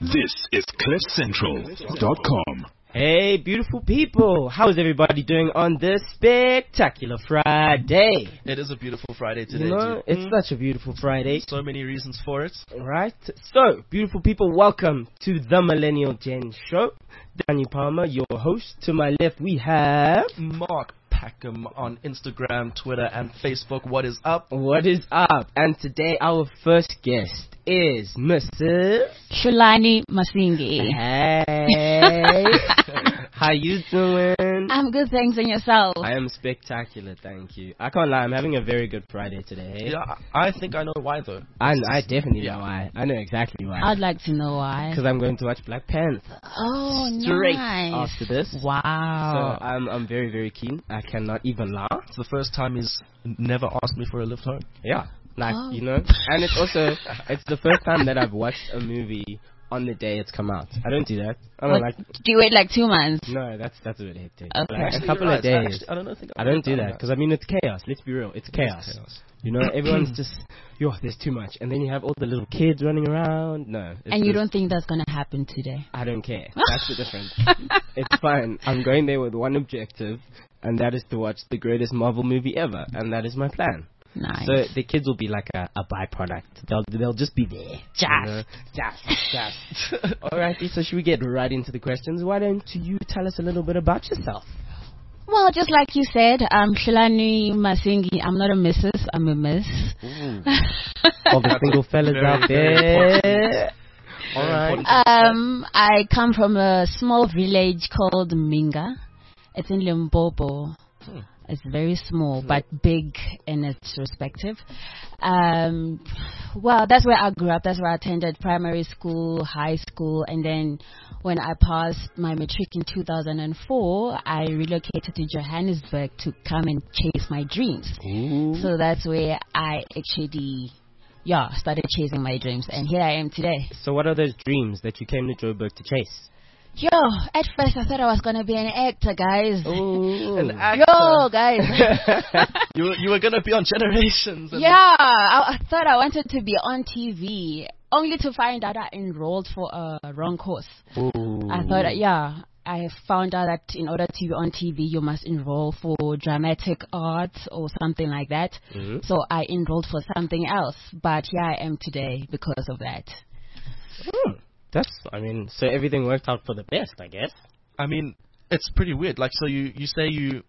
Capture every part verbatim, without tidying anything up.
This is cliff central dot com. Hey, beautiful people. How's everybody doing on this spectacular Friday? It is a beautiful Friday today. You know, it's mm. such a beautiful Friday. So many reasons for it. Right? So, beautiful people, welcome to the Millennial Gen Show. Danny Palmer, your host. To my left, we have Mark Packham on Instagram, Twitter, and Facebook. What is up? What is up? And today, our first guest is Missus Shalani Masingi. Hey. How you doing? I'm good, thanks, and yourself? I am spectacular, thank you. I can't lie, I'm having a very good Friday today. Yeah, I think I know why, though. I, I definitely yeah. know why. I know exactly why. I'd like to know why. Because I'm going to watch Black Panther. Oh, Straight nice. after this. Wow. So I'm, I'm very, very keen. I cannot even lie. It's the first time he's never asked me for a lift home. Yeah. Like, oh. you know, and it's also, it's the first time that I've watched a movie on the day it's come out. I don't do that. I don't what, like. Do you wait like two months? No, that's that's a bit hectic. Okay. Like Actually, a couple right. of days. Actually, I don't know. Think I don't do that because I mean it's chaos. Let's be real, it's chaos. It's chaos. You know, everyone's just yo. There's too much, and then you have all the little kids running around. No. And you don't think that's gonna happen today? I don't care. That's the difference. It's fine. I'm going there with one objective, and that is to watch the greatest Marvel movie ever, and that is my plan. Nice. So the kids will be like a, a byproduct. They'll they'll just be there. Just, you know? just, just. Alrighty. So should we get right into the questions? Why don't you tell us a little bit about yourself? Well, just like you said, I'm Shalani Masingi. I'm not a missus, I'm a miss. All the single fellas out there. Alright. Um, I come from a small village called Minga. It's in Limpopo. Hmm. It's very small, but big in its respective. Um, well, that's where I grew up. That's where I attended primary school, high school, and then when I passed my matric in two thousand four, I relocated to Johannesburg to come and chase my dreams. Ooh. So that's where I actually, yeah, started chasing my dreams, and here I am today. So what are those dreams that you came to Joburg to chase? Yo, at first I thought I was gonna be an actor, guys. Ooh. An actor. Yo, guys. you you were gonna be on Generations. Yeah, I, I thought I wanted to be on T V, only to find out I enrolled for a wrong course. Ooh. I thought, yeah, I found out that in order to be on T V, you must enroll for dramatic arts or something like that. Mm-hmm. So I enrolled for something else, but here I am today because of that. Mm. That's, I mean, so everything worked out for the best, I guess. I mean, it's pretty weird. Like, so you, you say you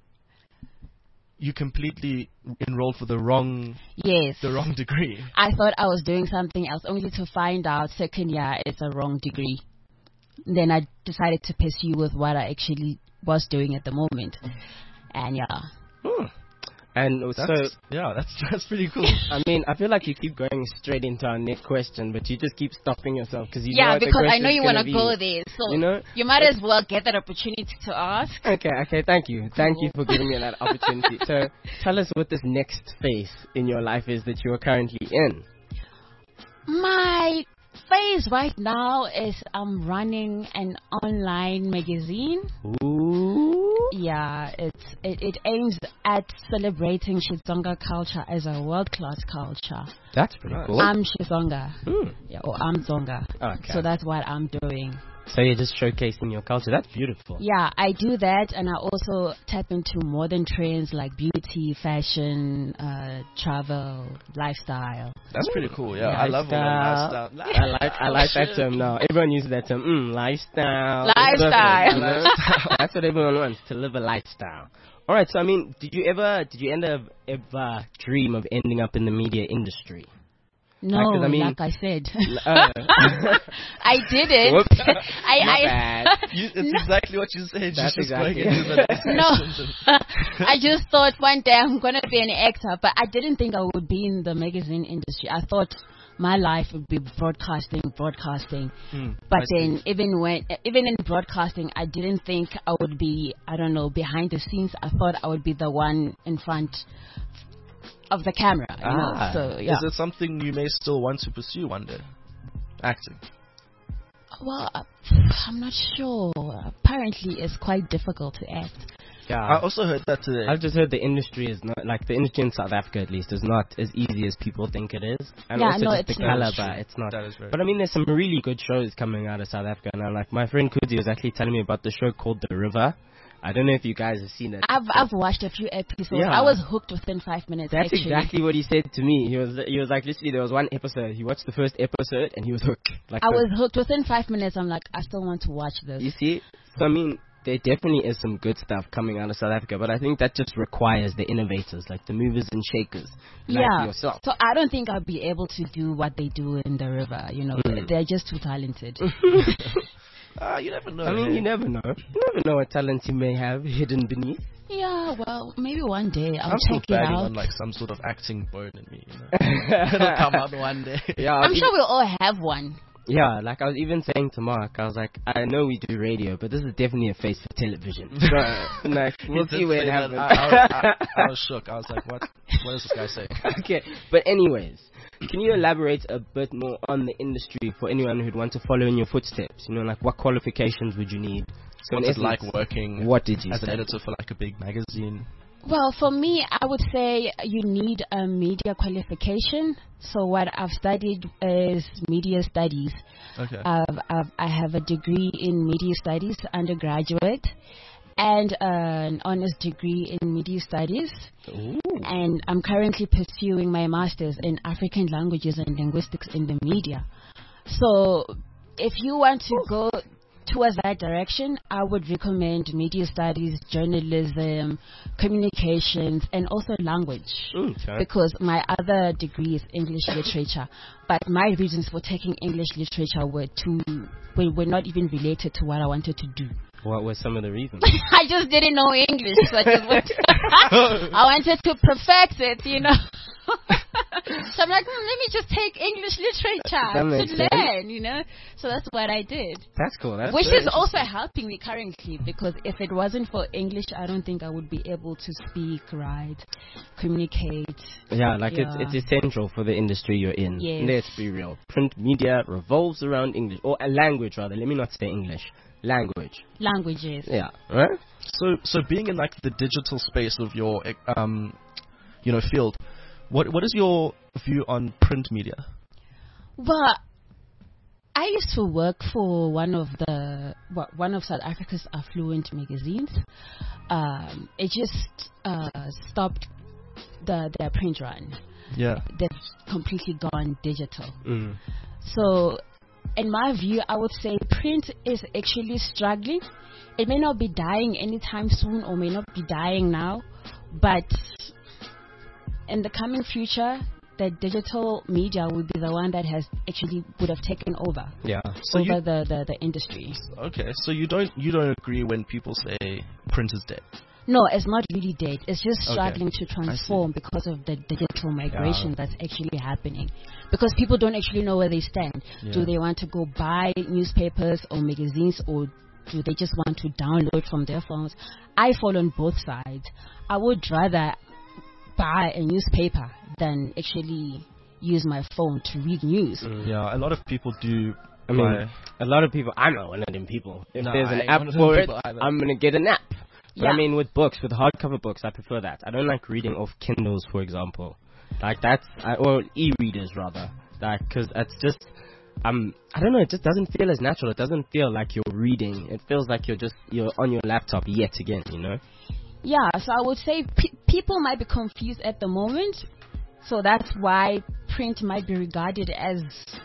you completely enrolled for the wrong yes the wrong degree. I thought I was doing something else, only to find out second year it's a wrong degree. Then I decided to pursue with what I actually was doing at the moment, and yeah. Hmm. And That's, so, yeah, that's that's pretty cool. I mean, I feel like you keep going straight into our next question, but you just keep stopping yourself because you yeah, know what because the I know you want to go there, so you know, you might as well get that opportunity to ask. Okay, okay, thank you, thank you for giving me that opportunity. So, tell us what this next phase in your life is that you are currently in. My phase right now is I'm running an online magazine. Ooh. Yeah, it's it, it aims at celebrating Xitsonga culture as a world-class culture. That's pretty cool. I'm Xitsonga. Hmm. Yeah, or I'm Zonga. Okay. So that's what I'm doing. So you're just showcasing your culture. That's beautiful. Yeah, I do that, and I also tap into modern trends like beauty, fashion, uh, travel, lifestyle. That's pretty cool. Yeah, Lifestyle. I love all that lifestyle. I like I like that term now. Everyone uses that term. Mm, lifestyle. Lifestyle. You know? That's what everyone wants, to live a lifestyle. All right. So I mean, did you ever did you end up ever dream of ending up in the media industry? No, like, I mean, like I said. Uh, I did it. Whoops. I, My I, bad. You, it's No. exactly what you said. That's You're just exactly going into the next No. questions and- I just thought one day I'm going to be an actor, but I didn't think I would be in the magazine industry. I thought my life would be broadcasting, broadcasting. Hmm, But I see. then even when, even in broadcasting, I didn't think I would be, I don't know, behind the scenes. I thought I would be the one in front of the camera. You know? Ah. So, yeah. Is it something you may still want to pursue one day? Acting. Well, uh, I'm not sure. Apparently, it's quite difficult to act. Yeah. I also heard that today. I've just heard the industry is not, like, the industry in South Africa at least is not as easy as people think it is. And Yeah, also no, just it's the not. caliber, it's not. That is very But I mean, there's some really good shows coming out of South Africa. And I'm like, my friend Kuzi was actually telling me about the show called The River. I don't know if you guys have seen it. I've I've watched a few episodes. Yeah. I was hooked within five minutes. That's actually. exactly what he said to me. He was he was like, literally, there was one episode. He watched the first episode and he was hooked. Like I the- was hooked within five minutes. I'm like, I still want to watch this. You see? So, I mean, there definitely is some good stuff coming out of South Africa, but I think that just requires the innovators, like the movers and shakers, like Yeah. yourself. So I don't think I'll be able to do what they do in the river. You know, Mm. they're just too talented. Ah, you never know. I mean, eh? you never know. You never know what talent you may have hidden beneath. Yeah, well, maybe one day I'll I'm still check it batting out. on like some sort of acting bone in me. You know? It'll come out one day. Yeah, I'm I sure we'll all have one. Yeah, like I was even saying to Mark, I was like, I know we do radio, but this is definitely a face for television. So, like, we'll He see did where say it that. happens. I, I, I, I was shook. I was like, what? What is this guy saying? Okay, but anyways, can you elaborate a bit more on the industry for anyone who'd want to follow in your footsteps? You know, like what qualifications would you need? So in What's it essence, like working What did you as an say? editor for like a big magazine? Well, for me, I would say you need a media qualification. So what I've studied is media studies. Okay. I've, I've, I have a degree in media studies, undergraduate, and an honors degree in media studies. Ooh. And I'm currently pursuing my master's in African languages and linguistics in the media. So if you want to go towards that direction, I would recommend media studies, journalism, communications, and also language. Mm, okay. Because my other degree is English literature, but my reasons for taking English literature were too were, were not even related to what I wanted to do. What were some of the reasons? I just didn't know English, so I just went I wanted to perfect it, you know. So I'm like, hmm, let me just take English That literature makes to sense. learn, you know. So that's what I did. That's cool. That's Which very is also helping me currently, because if it wasn't for English, I don't think I would be able to speak, write, communicate. Yeah, like Yeah. it's it's essential for the industry you're in. Yes. Let's be real. Print media revolves around English, or a language rather. Let me not say English. Language. Languages. Yeah. Right. So, so being in like the digital space of your, um, you know, field, what what is your view on print media? Well, I used to work for one of the well, one of South Africa's affluent magazines. Um, it just uh, stopped the their print run. Yeah. They've completely gone digital. Mm. So, in my view, I would say print is actually struggling. It may not be dying anytime soon, or may not be dying now, but in the coming future, the digital media will be the one that has actually would have taken over Yeah. So over you the, the, the industry. okay? So you don't you don't agree when people say print is dead? No, it's not really dead. It's just Okay. struggling to see. transform because of the digital migration Yeah. that's actually happening. Because people don't actually know where they stand. Yeah. Do they want to go buy newspapers or magazines, or do they just want to download from their phones? I fall on both sides. I would rather buy a newspaper than actually use my phone to read news. Mm. Yeah, a lot of people do. I mean, buy- a lot of people. I'm not one of them people. If No, there's I an ain't app one of them for it, people either. I'm gonna get an app. But I Yeah. mean, with books, with hardcover books, I prefer that. I don't like reading off Kindles, for example. Like that's, I, or e-readers rather. Like, cause it's just, um, I don't know. It just doesn't feel as natural. It doesn't feel like you're reading. It feels like you're just you're on your laptop yet again. You know. Yeah, so I would say pe- people might be confused at the moment. So that's why print might be regarded as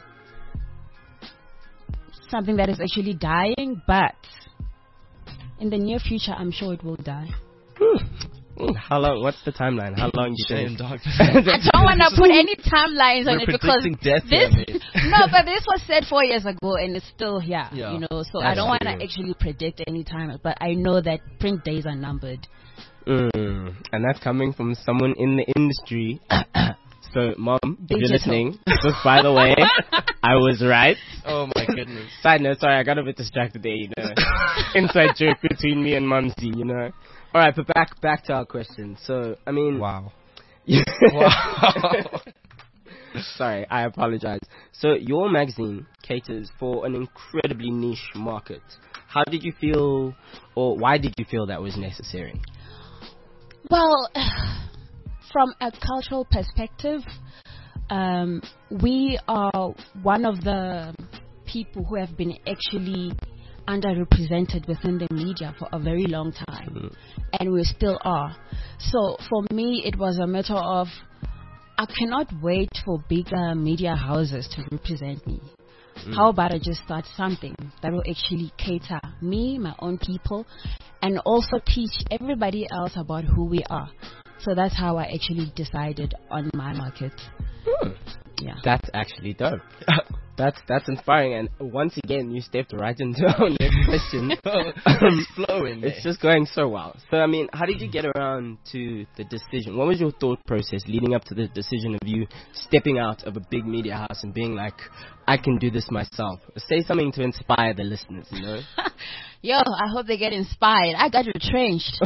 something that is actually dying, but in the near future, I'm sure it will die. Mm, How long? What's the timeline? How long do you Shame, think? dog. I don't want to put any timelines on We're it because predicting death this here, mate. no, but this was said four years ago and it's still here. Yeah. You know, so That's I don't want to true. actually predict any time, but I know that print days are numbered. Mm, and that's coming from someone in the industry. So, Mom, if you're Digital. listening, just by the way, I was right. Oh my goodness. Side note, sorry, I got a bit distracted there, you know. Inside joke between me and Mumsy, you know. All right, but back back to our question. So, I mean, Wow. wow. Sorry, I apologize. So, your magazine caters for an incredibly niche market. How did you feel, or why did you feel that was necessary? Well, from a cultural perspective, um, we are one of the people who have been actually underrepresented within the media for a very long time, mm. and we still are. So for me, it was a matter of I cannot wait for bigger media houses to represent me. Mm. How about I just start something that will actually cater me, my own people, and also teach everybody else about who we are. So that's how I actually decided on my market. Hmm. Yeah. That's actually dope. That's that's inspiring, and once again, you stepped right into our next question. It's flowing. It's just going so well. So, I mean, how did you get around to the decision? What was your thought process leading up to the decision of you stepping out of a big media house and being like, I can do this myself? Say something to inspire the listeners, you know? Yo, I hope they get inspired. I got retrenched.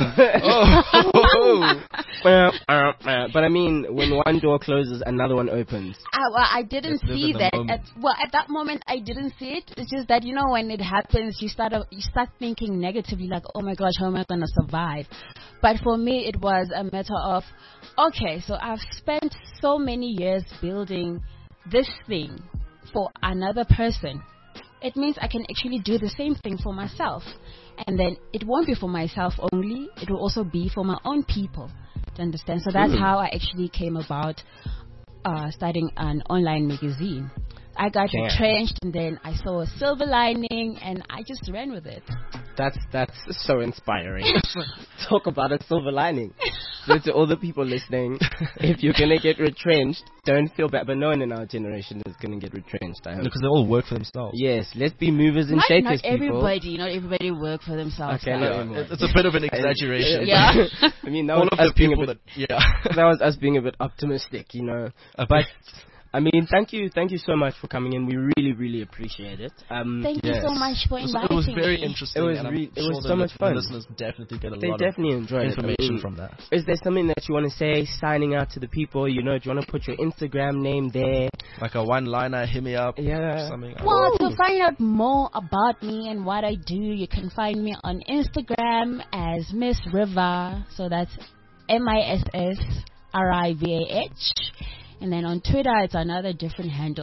oh. But I mean, when one door closes, another one opens. I, well, I didn't Let's see that. moment. At, well, at that moment, I didn't see it. It's just that, you know, when it happens, you start uh, you start thinking negatively, like, oh my gosh, how am I going to survive? But for me, it was a matter of, okay, so I've spent so many years building this thing for another person. It means I can actually do the same thing for myself. And then it won't be for myself only, it will also be for my own people. Do you understand? So that's mm. how I actually came about uh, starting an online magazine. I got Damn. retrenched, and then I saw a silver lining, and I just ran with it. That's that's so inspiring. Talk about a silver lining. So to all the people listening, if you're gonna get retrenched, don't feel bad. But no one in our generation is gonna get retrenched. I hope. Because they all work for themselves. Yes, let's be movers and not, shakers, not people. everybody, not everybody work for themselves. Okay, Yeah, no, it's a bit of an exaggeration. Yeah. I mean, that all was of us the being a people bit, that yeah. that was us being a bit optimistic, you know. A but bit. I mean, thank you, thank you so much for coming in. We really, really appreciate it. Um, Thank yes. you so much for It was, inviting it was very me. interesting. It was and I'm re- it sure was the so much li- fun. The listeners definitely get a They lot definitely of enjoyed information it. I mean, from that. Is there something that you want to say, signing out to the people? You know, do you want to put your Instagram name there? Like a one-liner, hit me up. Yeah. Something. Well, to find out more about me and what I do, you can find me on Instagram as Miss River. So that's M I S S R I V A H. And then on Twitter, it's another different handle.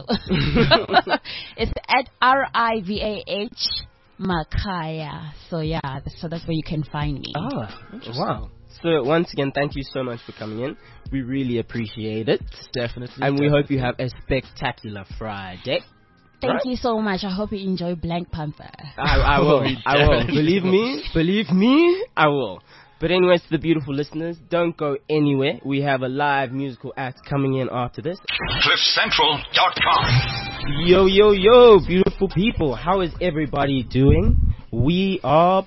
It's at R I V A H Makaya. So yeah, so that's where you can find me. Oh, wow. So once again, thank you so much for coming in. We really appreciate it. Definitely. And we definitely. hope you have a spectacular Friday. Thank right? you so much. I hope you enjoy Black Panther. I, I will. We I will. definitely Believe will. me. Believe me. I will. But anyways, to the beautiful listeners, don't go anywhere. We have a live musical act coming in after this. cliff central dot com. Yo, yo, yo, beautiful people. How is everybody doing? We are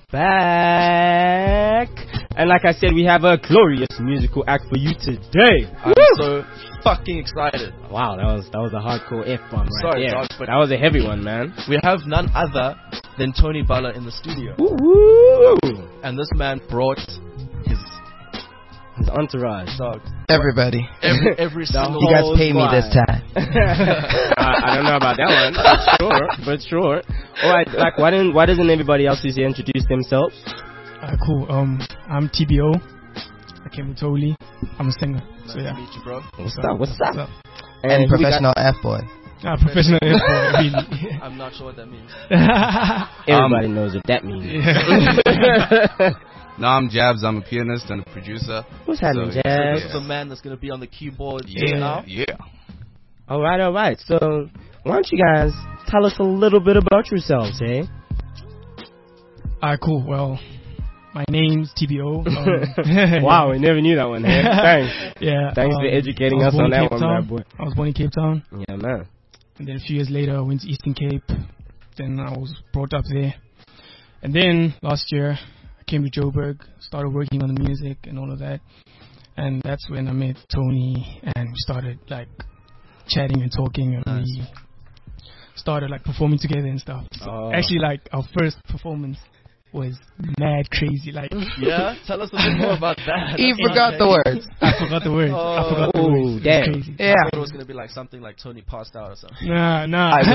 back. And like I said, we have a glorious musical act for you today. I'm Woo! so fucking excited. Wow, that was that was a hardcore F-bomb right Sorry, there. dog, but- that was a heavy one, man. We have none other than Tony Bala in the studio. Woo! And this man brought his His entourage. dog. Everybody. Every, every The single You guys whole pay me this squad. time. I, I don't know about that one, but sure, but sure. All right, like why didn't why doesn't everybody else who's here introduce themselves? Alright, cool. Um, I'm T B O. I came with Toli. I'm a singer. So Nice yeah. to meet you, bro. What's up? What's What's up? up? And And who we got- professional F-boy. Ah, professional airport, really. I'm not sure what that means. Everybody knows what that means. Yeah. No, I'm Jabs. I'm a pianist and a producer. What's happening, So, yeah. Jazz? This is the man that's going to be on the keyboard Yeah, now. yeah. All right, all right. So why don't you guys tell us a little bit about yourselves, eh? Alright, cool. Well, my name's T B O. Um, Wow, we never knew that one. Eh? Thanks. Yeah. Thanks for um, educating I us was born on in that Cape one, Town. bad boy. I was born in Cape Town. Yeah, man. And then a few years later, I went to Eastern Cape. Then I was brought up there. And then last year, I came to Joburg, started working on the music and all of that. And that's when I met Tony and we started like chatting and talking and Nice. we started like performing together and stuff. So Oh. actually, like our first performance was mad crazy. Like Yeah? Tell us a bit more about that. He That's forgot the okay. words. I forgot the words. I forgot the Oh, words. It was damn. crazy. Yeah. I thought it was going to be like something like Tony passed out or something. Nah, nah. I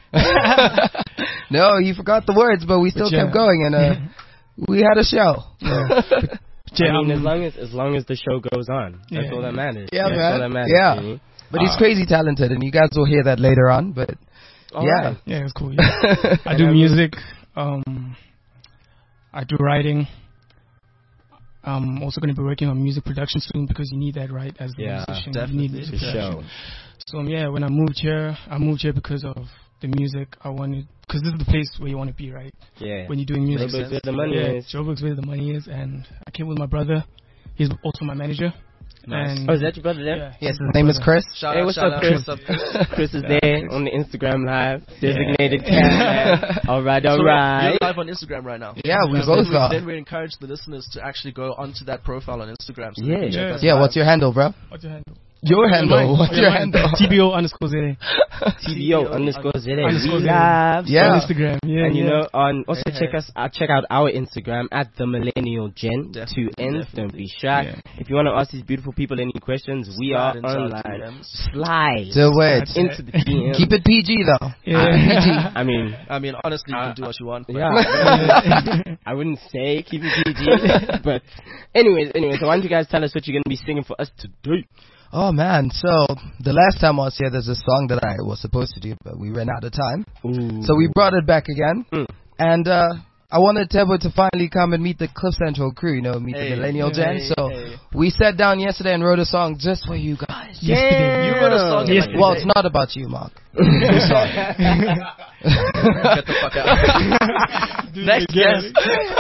wish. No, he forgot the words, but we still But yeah. kept going, and uh, we had a show. Yeah. But Yeah, I mean, um, as long as as long as the show goes on, that's Yeah. all that matters. Yeah, that's man. all that matters. Yeah. to me. But he's Uh, crazy talented, and you guys will hear that later on. But all yeah. right. yeah, it's cool. Yeah. I And do I mean- music. Um, I do writing. I'm also going to be working on music production soon because you need that, right? As a Yeah, musician, definitely, you need music for production. sure. So um, yeah, when I moved here, I moved here because of the music. I wanted, because this is the place where you want to be, right? Yeah. When you're doing music. Joburg's where the money yeah, is. Joburg's where the money is, and I came with my brother. He's also my manager. Nice. And Oh, is that your brother there? yeah, Yes, he's his my name is brother. Chris. Shout Hey, out, what's shout up, out, Chris? what's up, Chris? Chris is there on the Instagram live. Designated cat. All right, So all You're right. live on Instagram right now. Yeah, we Then both we, are. then we encourage the listeners to actually go onto that profile on Instagram. So Yeah. they can check Yeah. us Yeah, live. what's your handle, bro? What's your handle? Your handle. Mine. What's Yeah, your mine. handle? T B O underscore Z. T B O underscore Z A. Underscore We Z A. live. Yeah. On Instagram. Yeah. And you yeah. know, on also Hey, check hey. us. Uh, check out our Instagram at the Millennial Gen. Definitely, Two N's. Don't be shy. Yeah. If you want to ask these beautiful people any questions, we are Slide into our online. D Ms. Slide Do it. into the D M. Keep it P G though. Yeah. I mean, I mean, honestly, you Uh, can do what you want. but- yeah. I wouldn't say keep it P G, but anyways, anyways. So why don't you guys tell us what you're gonna be singing for us today? Oh man, so the last time I was here, there's a song that I was supposed to do, but we ran out of time. Ooh. So we brought it back again, Mm. and uh, I wanted Tebo to finally come and meet the Cliff Central crew, you know, meet Hey, the Millennial Gen. hey, So hey. we sat down yesterday and wrote a song just for you guys. Yesterday. You wrote a song. in Yes. like a Well, day. it's not about you, Mark. I'm sorry. Get the fuck out. Next guest.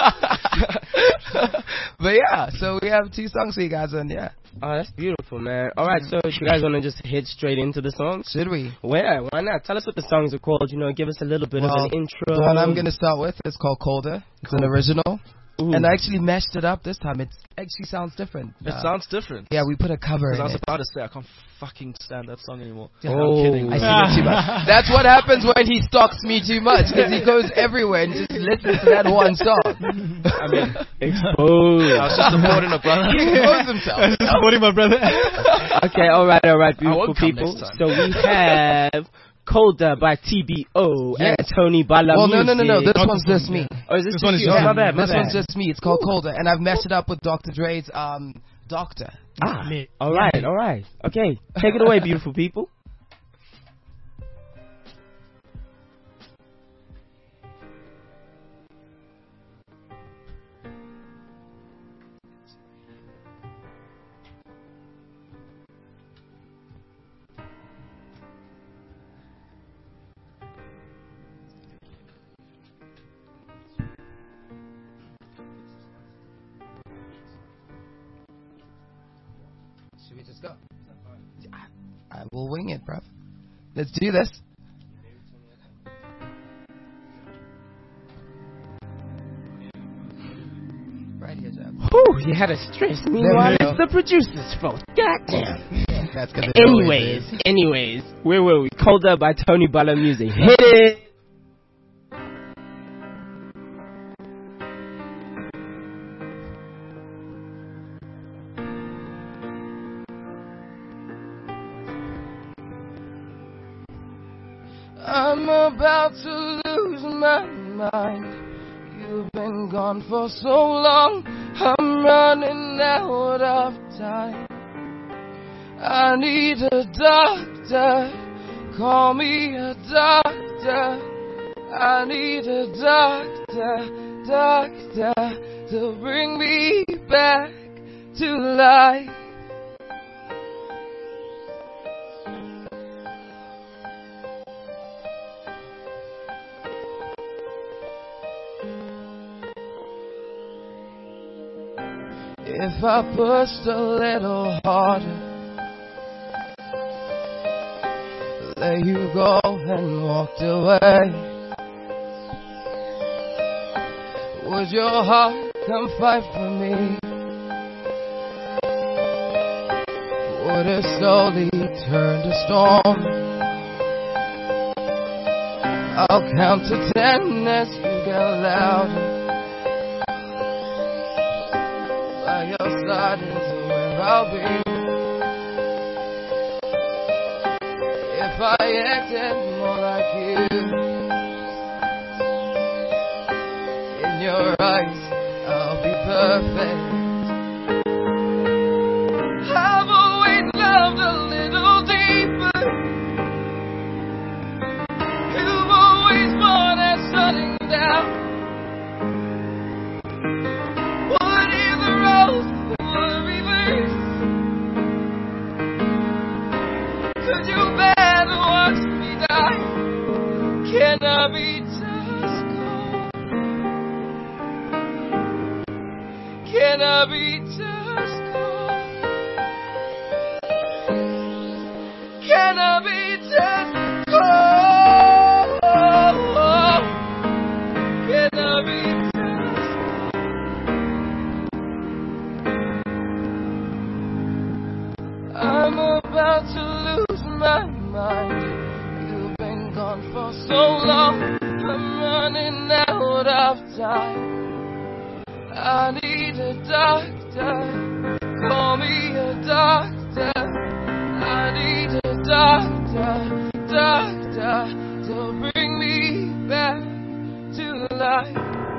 But yeah, so we have two songs for you guys, and yeah, Oh, that's beautiful, man. All right, so you guys want to just head straight into the songs? should we? Well, why not? Tell us what the songs are called. You know, give us a little bit Well, of an intro. The one I'm gonna start with is called Colder. It's an original, Ooh. and I actually mashed it up this time. It actually sounds different. It Uh, sounds different. Yeah, we put a cover Because in I was it. about to say, I can't fucking stand that song anymore. Yeah, Oh. I'm kidding. I bro. sing it too much. That's what happens when he stalks me too much, because he goes everywhere and just listens to that one song. I mean, Exposed. I was just supporting a brother. He exposes himself. Supporting my brother. Okay, all right, all right, I beautiful won't come people. next time. So we have Colder by T B O Yes. and Tony Bala Well, no, no, no, no. Music. This Not one's this just one, me. Oh, is this, This just one is you? just Oh, my me. bad, my This bad. one's just me. It's called Colder, and I've messed it up with Doctor Dre's um Doctor. Ah, Lit. all right, all right. Okay, take it away, beautiful people. Should we just go? I, I will wing it, bruv. Let's do this. Right here, Jeff. Whew, you had a stress. Meanwhile, we go. it's the producer's fault. Goddamn. That's good. Anyways, anyways, where were we? Colder by Tony Bala Music. Hit it. I'm about to lose my mind. You've been gone for so long. I'm running out of time. I need a doctor. Call me a doctor. I need a doctor, doctor, to bring me back to life. If I pushed a little harder, let you go and walked away, would your heart come fight for me? Would it slowly turn to storm? I'll count to ten as you get louder. By your side is where I'll be. If I acted more like you, in your eyes I'll be perfect. Can I be just called? Can I be just called? Can I be just called? I'm about to lose my mind. You've been gone for so long. I'm running out of time. I need a doctor. Call me a doctor. I need a doctor, doctor, to bring me back to life.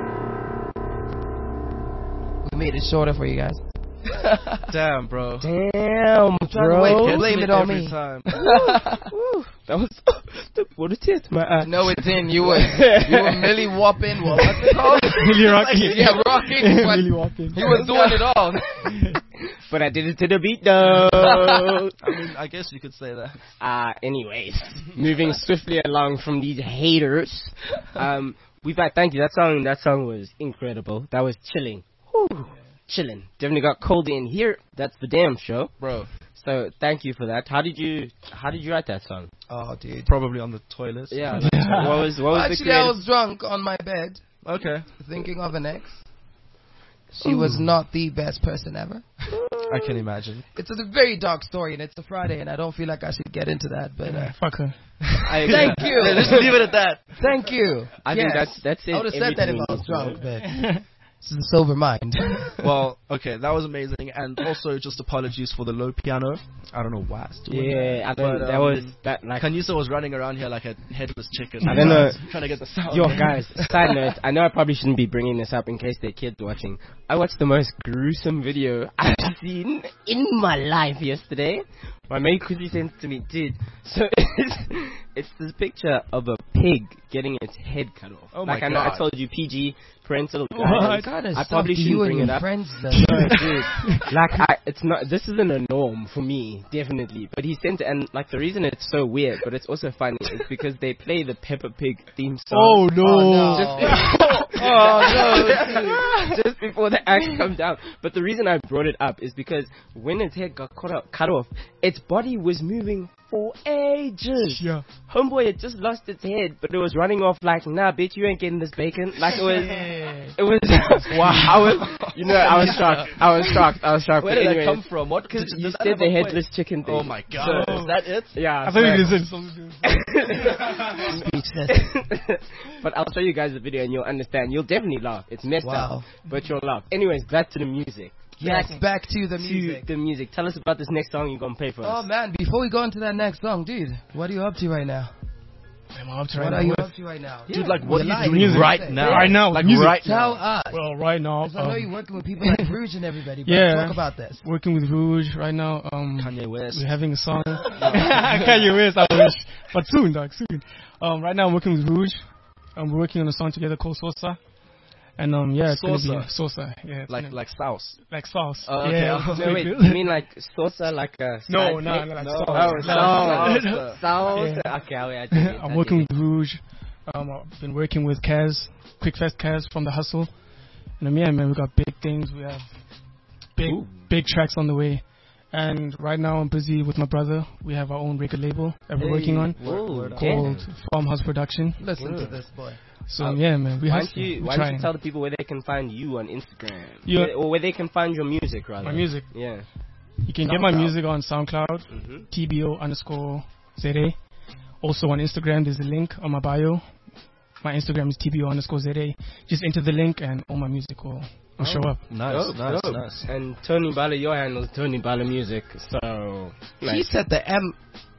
We made it shorter for you guys. Damn, bro. Damn, bro. Wait, blame it on every me. time. Woo. That was what a tear to my eye. No, it didn't. You were you were Millie whopping. What, what's it called? Millie rocking. Yeah, rocking. But Millie walking. you were doing it all. But I did it to the beat though. I mean, I guess you could say that. Uh, anyways, moving swiftly along from these haters. Um, we've had, thank you. That song, that song was incredible. That was chilling. Whew. Chilling. Definitely got cold in here. That's the damn show, Bro, so thank you for that. How did you, how did you write that song? Oh, dude. probably on the toilet. Yeah. What was, what was the Actually, I creative? was drunk on my bed, Okay. thinking of an ex. She was not the best person ever. I can imagine. It's a very dark story, and it's a Friday, and I don't feel like I should get into that. But uh, Fuck her. I, thank you. Let's leave it at that. Thank you. I Yes. think that's that's it. I would have said that if I was Everything drunk, but this is a sober mind. Well, okay, that was amazing. And also, just apologies for the low piano. I don't know why I was doing Yeah, I that. don't. But, that um, was that like. Kanisa was running around here like a headless chicken. I don't know. Trying to get the sound. Yo, guys, side note, I know I probably shouldn't be bringing this up in case there are kids watching. I watched the most gruesome video I've seen in my life yesterday. My mate Kuzi sent it to me, dude. So it's, it's this picture of a pig getting its head cut off. Oh my like I know God. I told you, P G, parental What? guidance. I probably shouldn't bring it up. Friends, No, dude. Like, I, it's not. This isn't a norm for me, definitely. But he sent it, and like the reason it's so weird, but it's also funny, is because they play the Peppa Pig theme song. Oh no. Oh, Just no. before, oh no, just before the act comes down. But the reason I brought it up is because when its head got cut, up, cut off, its body was moving for ages. Yeah. Homeboy had just lost its head, but it was running off like, nah, bitch, you ain't getting this bacon. Like it was, it was. Wow. I was, you know, I was shocked. I was shocked. I was shocked. Where But did anyways, that come from? What? Because Does you that said have the a point? headless chicken thing. Oh my God. So- Is that it? Yeah. I thought swear. you listened. Speechless. But I'll show you guys the video and you'll understand. You'll definitely laugh. It's messed Wow. up, but you'll laugh. Anyways, back to the music. Yes, Back back to the to music. the music. Tell us about this next song you're gonna play for Oh us. man, before we go into that next song, dude, what are you up to right now? I'm up to What right are now. you What- up to right now? Dude, like, what You're are you lying. doing right Say. now? Right now, Like, music. right Tell now. us. Well, right now, 'Cause I know um, you're working with people like Rouge and everybody, but Yeah. talk about this. working with Rouge right now. Um, Kanye West. we're having a song. Kanye West, I wish, but soon, dog, soon. Um, right now I'm working with Rouge. Um, we're working on a song together called Sosa. And um, yeah, it's gonna Sosa? be Sosa. Yeah, it's Like, gonna- like sauce. like sauce. Oh, okay. Yeah. Oh, No, wait, you mean like salsa, like a No, side no, plate? no, like No. sauce. Oh, No. salsa. Salsa. Yeah. Okay, I, I dig it, I I'm dig working it. with Rouge. Um, I've been working with Kaz, Quickfest Kaz from The Hustle. And um, yeah, man, we got big things. We have big, Ooh. big tracks on the way. And right now I'm busy with my brother. We have our own record label that we're working on Whoa, called Farmhouse Production. Listen to this boy. So Uh, yeah, man, we Why have don't you, we're why don't you trying. tell the people where they can find you on Instagram? You- Where- or where they can find your music, rather. My music. Yeah. You can get my SoundCloud. music on SoundCloud, Mm-hmm. T B O underscore Z A. Also on Instagram, there's a link on my bio. My Instagram is T B O underscore Z A. Just enter the link and all my music will, will show up. Nice, Dope, nice, dope. nice. And Tony Bala, your handle is Tony Bala Music. So, He like, said the M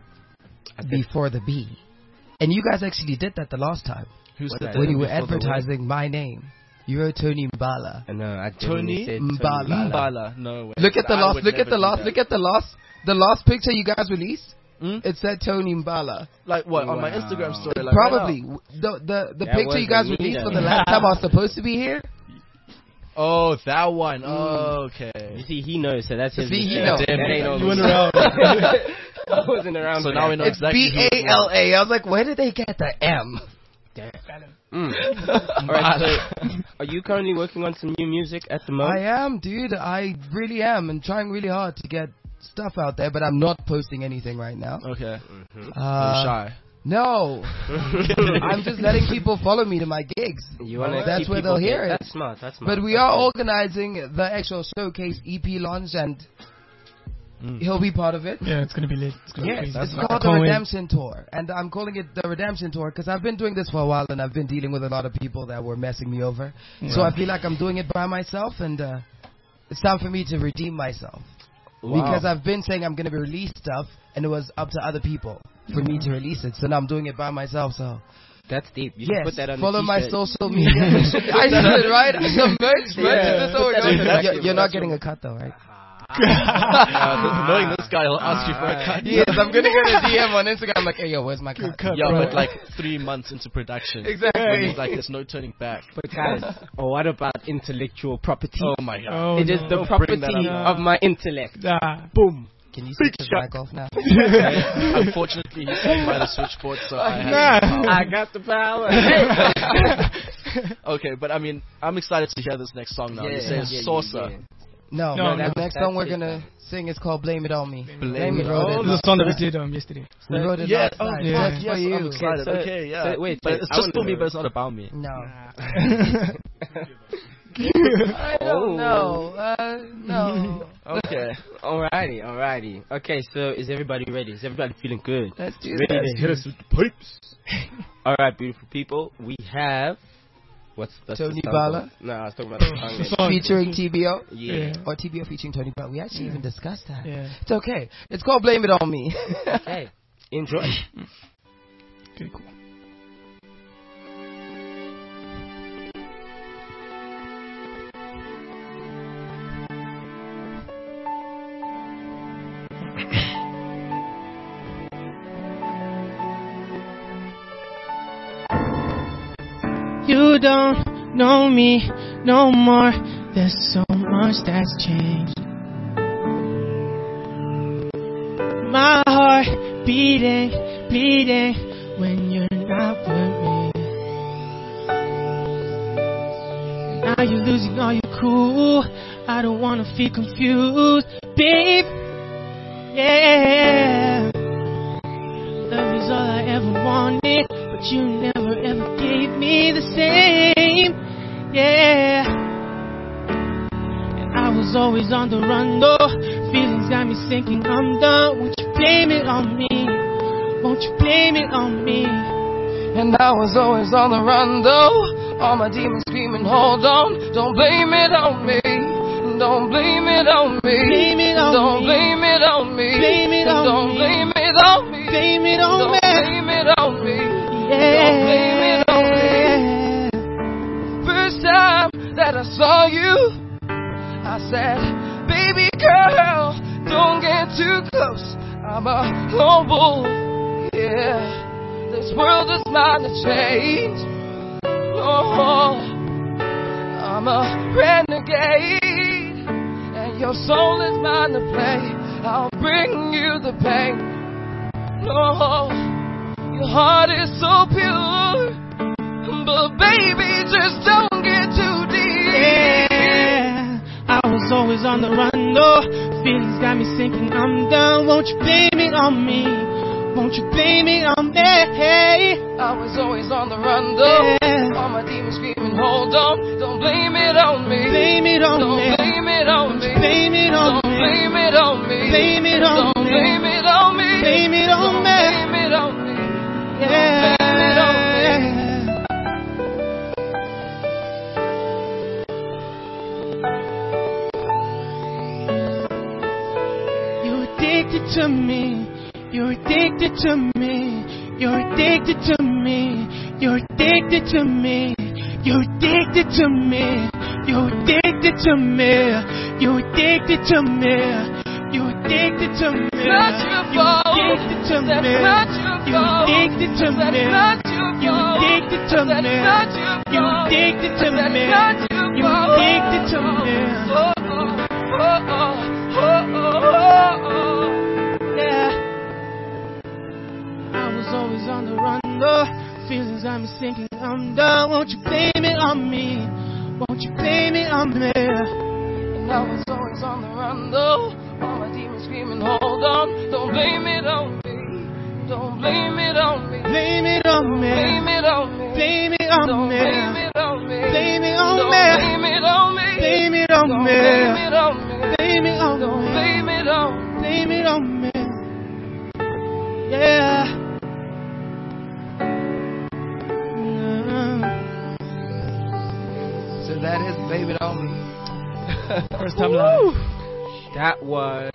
I think- before the B. And you guys actually did that the last time. Who What said that that? When you were before the advertising my name. You wrote Tony Mbala. I know, I Tony definitely said Mbala. Tony Bala. Mbala. No way. Look at the I last, would look at never the do last, that. look at the last, the last picture you guys released. Hmm? It said Tony Mbala. Like what? On my Wow. Instagram story? Like Probably. right The the, the That picture you guys wasn't me, released though. for the last time I was supposed to be here. now? Oh, that one. Oh, okay. You see, he knows, so that's his See, he mistake. knows. That ain't all You went me. around. I wasn't around So for now that. we know It's exactly B who it A L A. I was like, where did they get the M? Damn. Mm. All right. So, are you currently working on some new music at the moment? I am, dude. I really am, and trying really hard to get stuff out there, but I'm not posting anything right now. Okay. Mm-hmm. Uh, I'm shy. No. I'm just letting people follow me to my gigs. You wanna That's keep where people they'll hear get- it. That's smart. That's smart. But we That's are good. organizing the actual showcase E P launch, and Mm. he'll be part of it. Yeah, it's gonna be lit. It's gonna Yes, be crazy. it's I called the can't wait. Redemption Tour, and I'm calling it the Redemption Tour because I've been doing this for a while, and I've been dealing with a lot of people that were messing me over. So I feel like I'm doing it by myself, and uh, it's time for me to redeem myself. Wow. Because I've been saying I'm going to release stuff, and it was up to other people for me to release it. So now I'm doing it by myself. So That's deep. You yes, can put that on follow the my t-shirt. social media. I should, right? Some merch, merch. Yeah. Is this what we're That's doing? exactly You're, you're what not I getting a cut though, right? Uh, knowing this guy, he'll ask you for a cut. Yes, I'm gonna get a D M on Instagram. I'm like, hey, yo, where's my cut? Yeah, but like three months into production. Exactly. When it's like there's no turning back. But guys, oh, what about intellectual property? Oh my god. Oh, it is no. the Don't property bring that up. of my intellect. Ah. Boom. Can you switch this mic off now? Unfortunately, he's sitting by the switchboard, so I have no power. I got the power. Okay, but I mean, I'm excited to hear this next song now. Yeah, It says yeah, yeah, Saucer. yeah. No, No, no, no, the next that's song we're it. gonna sing is called Blame It On Me. Blame We It wrote On This is it. the song that we did um, yesterday. We wrote it Yeah, last oh, night. yeah. Just yes, for you. I'm excited. so- Okay, yeah. so wait, but wait, it's I just wanna for me, know. but it's not about me. No. I I don't know. Uh, no. Okay. Alrighty, alrighty. Okay, so is everybody ready? Is everybody feeling good? Let's do Ready this. to hit us with the pipes? Alright, beautiful people. We have what's that's Tony the song Bala. called? No, I was talking about the song. The name. song. Featuring T B O. Yeah. Yeah. Or T B O featuring Tony Bala. We actually Yeah. even discussed that. Yeah. It's okay. It's called Blame It On Me. Okay. Enjoy. Okay, cool. You don't know me no more. There's so much that's changed. My heart beating, bleeding when you're not with me. Now you're losing all your cool. I don't wanna feel confused, babe. Yeah. Love is all I ever wanted, but you never ever gave me the same. Yeah. And I was always on the run though. Feelings got me sinking, I'm done. Won't you blame it on me? Won't you blame it on me? And I was always on the run though. All my demons screaming, hold on. Don't blame it on me. Don't blame it on me. Blame it on Don't me. blame it on me. Blame it on Don't me. blame it on me. Blame it on Don't me. blame it on me. Yeah. Don't blame it on me. First time that I saw you, I said, baby girl, don't get too close. I'm a lone wolf. Yeah, this world is mine to change. Oh, I'm a renegade, and your soul is mine to play. I'll bring you the pain. No, your heart is so pure, but baby, just don't get too deep. Yeah, I was always on the run, though. Feelings got me sinking, I'm done. Won't you blame it on me? Won't you blame it on me? I was always on the run, though. Yeah. All my demons screaming, hold on. Don't blame it on me. Blame it on Don't me. blame it on me. Blame it on Don't me. blame it on me. Blame it on Don't me. blame it on me. Blame it on Don't me. blame it on me. Yeah. Blame it on me. You're addicted to me. You're addicted to me. You're addicted to me. You're addicted to me. You're addicted to me. You're addicted to me. You're addicted to me. You're addicted to me. Not your You're fault. addicted to That's me. not your You're fault. addicted to That's me. not your You're fault. addicted to That's me. not your You're fault. addicted to That's me. not your You're fault. addicted to me. Oh, oh, oh, oh, oh, oh, oh. Yeah. I was always on the run, though. feelings got me sinking. I'm done. Won't you blame it on me? Won't you blame it on me? And I was always on the run though. All my demons screaming, hold on. Don't blame it on me. Don't blame it on me. Blame it on me. Blame it on me. Blame it on Don't me. blame it on me. Blame it on Don't me. blame it on me. Blame it on Don't me. blame it on me. Blame it on Don't me. blame it on me. Blame it on me. Yeah. So that is Blame It On Me. First time live. That was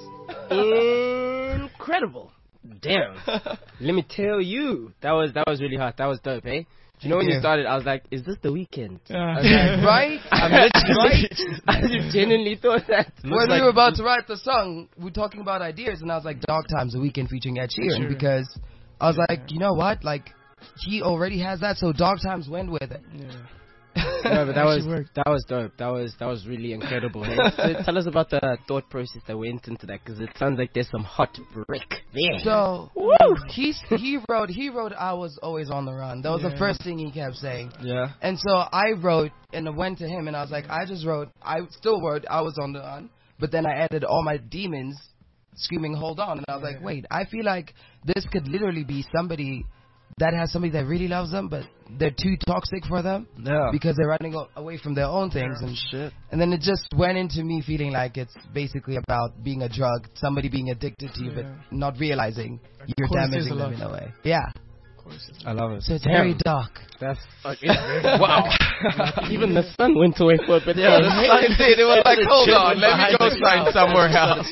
incredible. Damn. Let me tell you, that was that was really hot. That was dope, eh? You know when you Yeah. started, I was like, "Is this the weekend?" Yeah. I was like, Right? I'm literally, I just genuinely thought that. When we were about to write the song, we were talking about ideas, and I was like, Dog Times, the weekend featuring Ed Sheeran, Sure. because I was like, you know what? Like, he already has that, so Dog Times went with it. Yeah. No, but that was Actually worked. that was dope. That was that was really incredible. Hey, so tell us about the thought process that went into that, because it sounds like there's some hot brick there. So he's he wrote he wrote I was always on the run. That was the Yeah. first thing he kept saying. Yeah. And so I wrote and I went to him and I was like, I just wrote I still wrote I was on the run, but then I added all my demons screaming hold on, and I was like, wait, I feel like this could literally be somebody that has somebody that really loves them, but they're too toxic for them Yeah. because they're running o- away from their own things. And Shit. and then it just went into me feeling like it's basically about being a drug, somebody being addicted to you, Yeah. but not realizing you're course there's damaging a them lot. in a way. Yeah. I love it. So it's Damn. very dark. That's fucking wow. Even the sun went away for a bit. Yeah, the sun did. It was like, hold on, let me go sign somewhere else.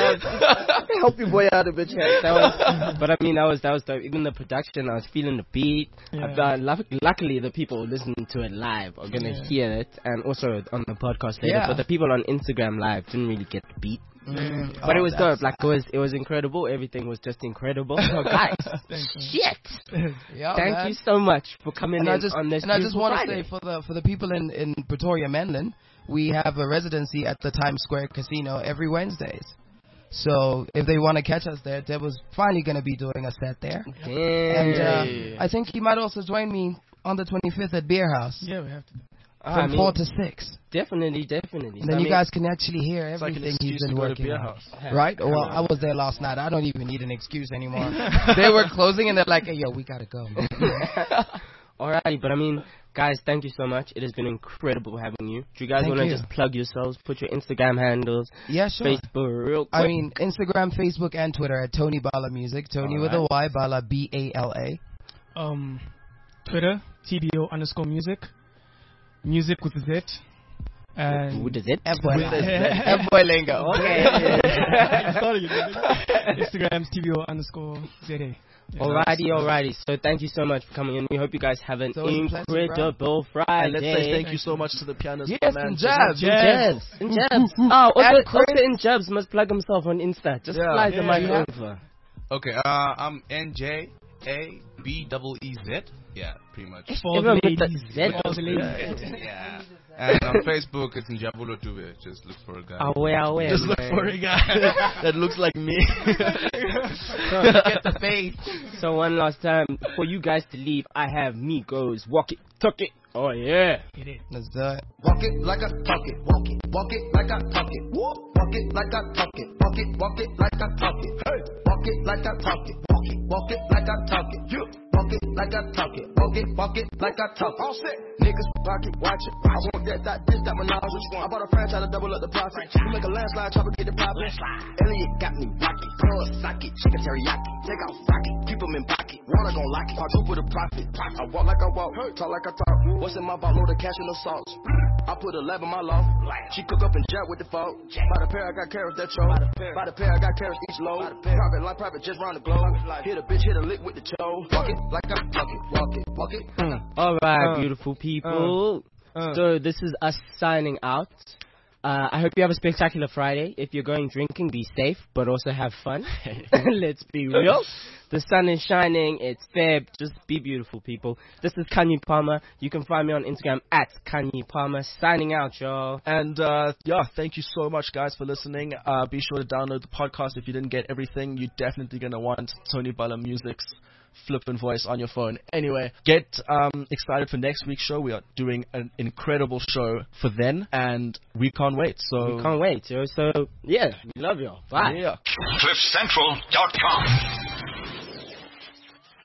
Help your boy out a bit, chat. That was, but I mean, that was that was dope. Even the production, I was feeling the beat. Yeah. I've done, luck- luckily, the people listening to it live are gonna Yeah. hear it, and also on the podcast later. Yeah. But the people on Instagram live didn't really get the beat. Mm. But Oh, it was that's- dope. Like it was, it was incredible. Everything was just incredible. So guys, shit! Yeah, Thank man. you so much for coming And in I just on this. and I just beautiful want to Friday. say for the for the people in in Pretoria, Menlyn, we have a residency at the Times Square Casino every Wednesdays. So if they want to catch us there, Deb was finally going to be doing a set there. And uh, I think he might also join me on the twenty-fifth at Beer House Yeah, we have to. Ah, from I mean, four to six. definitely, definitely. And So, then I you mean, guys can actually hear It's like an everything he's excuse been to go to working Beer on. House. Right? Well, I was there last night. I don't even need an excuse anymore. They were closing and they're like, hey, yo, we got to go. Alrighty, but I mean, guys, thank you so much. It has been incredible having you. Do you guys Thank want to you. just plug yourselves, put your Instagram handles, Yeah, sure. Facebook, real quick? I mean, Instagram, Facebook, and Twitter at Tony Bala Music. Tony with a Y, Bala, B A L A. Um, Twitter, T B O underscore music. Music with a Z. And What is it? F-boy F-boy lingo. Okay. Sorry. Instagram's T B O underscore Z A. Yeah. Alrighty, alrighty. So thank you so much for coming in. We hope you guys have an It's always a pleasure, incredible Friday. And let's say thank you so much to the pianist. Yes, man. and jabs. Jabs. In Jabs. In Jabs. Oh, also, At Chris- also in Jabs must plug himself on Insta. Just Yeah. slide the Yeah, mic yeah. over. Okay, uh, I'm N J A B double E Z. Yeah, pretty much. For all the Everyone with the ladies. Z. For all the ladies. Yeah. And on Facebook, it's Njabulo Dube. Just look for a guy. Away, away. Just look for a guy that looks like me. Get the face. So one last time, for you guys to leave, I have me goes walk it, tuck it. Oh yeah. Let's do it. Walk it like I talk it. Walk it. Walk it like I talk it. Walk it like I talk it. Walk it. Walk it like I talk it. Hey. Walk it like I talk it. Walk it. Walk it like I talk it. You. Walk it like I talk it. Walk it. Walk it like I talk it. All set. Niggas pocket watch it. I want that, that, this, that, menage. I bought a franchise to double up the profit. You make a landslide, try to get the profit. Elliot got me rocket. Plug socket. Chicken teriyaki. Take out rocket. Keep them in pocket. Water gon' lock it. Quadruple the profit. I walk like I walk. Talk like I talk. What's in my vault? Load of cash and no sauce. I put a lab in my loft. She cook up and jet with the folk. By the pair, I got carrots that cho. By the pair, I got carrots each load. Private line, private just round the globe. Hit a bitch, hit a lick with the cho. Walk it like I talk it. Walk it, walk it. Alright, beautiful people. So this is us signing out. Uh, I hope you have a spectacular Friday. If you're going drinking, be safe, but also have fun. Let's be real. The sun is shining. It's Feb. Just be beautiful, people. This is Kanye Palmer. You can find me on Instagram at Kanye Palmer. Signing out, y'all. And uh, yeah, thank you so much, guys, for listening. Uh, be sure to download the podcast if you didn't get everything. You're definitely gonna want Tony Bala Music's flippant voice on your phone. Anyway, get um, excited for next week's show. We are doing an incredible show for then, and we can't wait. So We can't wait, yo. So, yeah, we love you. Bye. Yeah. cliff central dot com